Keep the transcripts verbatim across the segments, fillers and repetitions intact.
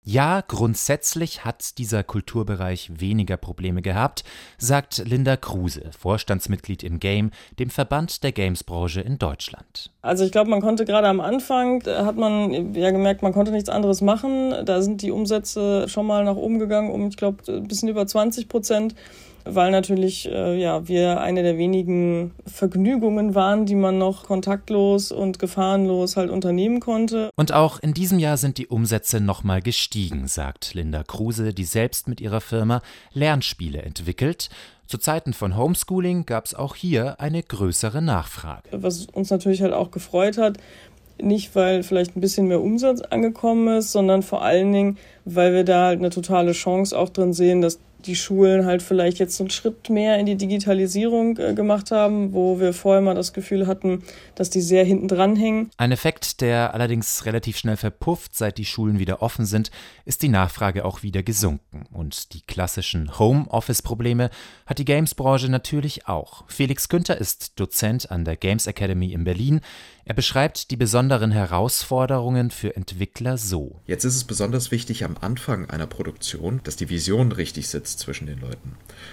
Ja, grundsätzlich hat dieser Kulturbereich weniger Probleme gehabt, sagt Linda Kruse, Vorstandsmitglied im Game, dem Verband der Gamesbranche in Deutschland. Also ich glaube, man konnte gerade am Anfang, da hat man ja gemerkt, man konnte nichts anderes machen. Da sind die Umsätze schon mal nach oben gegangen um, ich glaube, ein bisschen über zwanzig Prozent. Weil natürlich äh, ja, wir eine der wenigen Vergnügungen waren, die man noch kontaktlos und gefahrenlos halt unternehmen konnte. Und auch in diesem Jahr sind die Umsätze nochmal gestiegen, sagt Linda Kruse, die selbst mit ihrer Firma Lernspiele entwickelt. Zu Zeiten von Homeschooling gab es auch hier eine größere Nachfrage. Was uns natürlich halt auch gefreut hat, nicht weil vielleicht ein bisschen mehr Umsatz angekommen ist, sondern vor allen Dingen, weil wir da halt eine totale Chance auch drin sehen, dass die Schulen halt vielleicht jetzt so einen Schritt mehr in die Digitalisierung äh, gemacht haben, wo wir vorher mal das Gefühl hatten, dass die sehr hinten dran hängen. Ein Effekt, der allerdings relativ schnell verpufft, seit die Schulen wieder offen sind, ist die Nachfrage auch wieder gesunken. Und die klassischen Home-Office-Probleme hat die Games-Branche natürlich auch. Felix Günther ist Dozent an der Games Academy in Berlin. Er beschreibt die besonderen Herausforderungen für Entwickler so. Jetzt ist es besonders wichtig am Anfang einer Produktion, dass die Vision richtig sitzt zwischen den Leuten.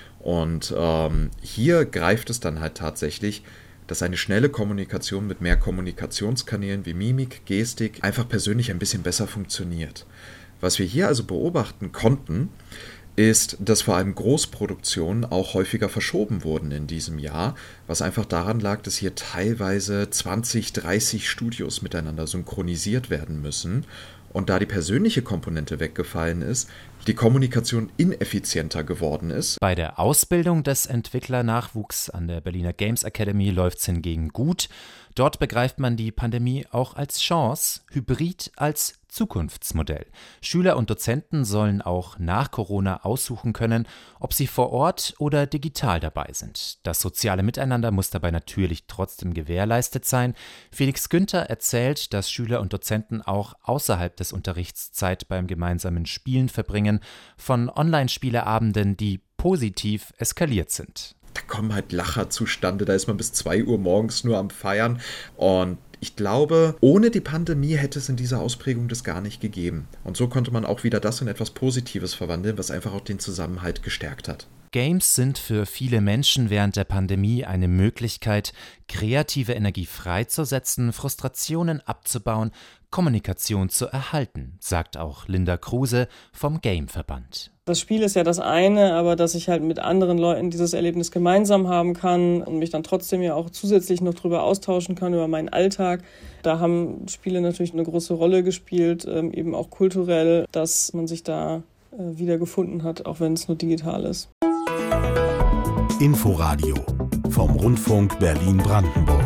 Und ähm, hier greift es dann halt tatsächlich, dass eine schnelle Kommunikation mit mehr Kommunikationskanälen wie Mimik, Gestik einfach persönlich ein bisschen besser funktioniert. Was wir hier also beobachten konnten, ist, dass vor allem Großproduktionen auch häufiger verschoben wurden in diesem Jahr, was einfach daran lag, dass hier teilweise zwanzig, dreißig Studios miteinander synchronisiert werden müssen. Und da die persönliche Komponente weggefallen ist, die Kommunikation ineffizienter geworden ist. Bei der Ausbildung des Entwicklernachwuchs an der Berliner Games Academy läuft es hingegen gut. Dort begreift man die Pandemie auch als Chance, Hybrid als Zukunftsmodell. Schüler und Dozenten sollen auch nach Corona aussuchen können, ob sie vor Ort oder digital dabei sind. Das soziale Miteinander muss dabei natürlich trotzdem gewährleistet sein. Felix Günther erzählt, dass Schüler und Dozenten auch außerhalb des Unterrichts Zeit beim gemeinsamen Spielen verbringen, von Online-Spieleabenden, die positiv eskaliert sind. Da kommen halt Lacher zustande, da ist man bis zwei Uhr morgens nur am Feiern und ich glaube, ohne die Pandemie hätte es in dieser Ausprägung das gar nicht gegeben. Und so konnte man auch wieder das in etwas Positives verwandeln, was einfach auch den Zusammenhalt gestärkt hat. Games sind für viele Menschen während der Pandemie eine Möglichkeit, kreative Energie freizusetzen, Frustrationen abzubauen, Kommunikation zu erhalten, sagt auch Linda Kruse vom Game-Verband. Das Spiel ist ja das eine, aber dass ich halt mit anderen Leuten dieses Erlebnis gemeinsam haben kann und mich dann trotzdem ja auch zusätzlich noch drüber austauschen kann, über meinen Alltag. Da haben Spiele natürlich eine große Rolle gespielt, eben auch kulturell, dass man sich da wiedergefunden hat, auch wenn es nur digital ist. Inforadio vom Rundfunk Berlin-Brandenburg.